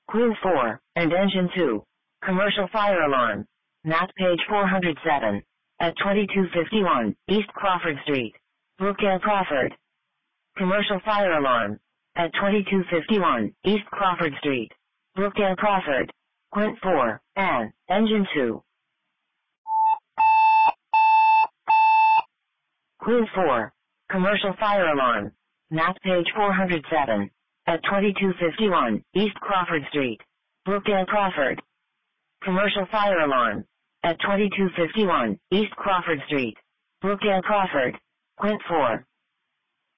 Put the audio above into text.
Clue 4, and Engine 2. Commercial fire alarm. Map page 407. At 2251 East Crawford Street, Brookdale, Crawford. Commercial fire alarm. At 2251 East Crawford Street, Brookdale, Crawford. Quint 4, and Engine 2. Clue 4. Commercial fire alarm. Map page 407. At 2251 East Crawford Street, Brookdale, Crawford. Commercial fire alarm. At 2251 East Crawford Street, Brookdale, Crawford. Quint 4.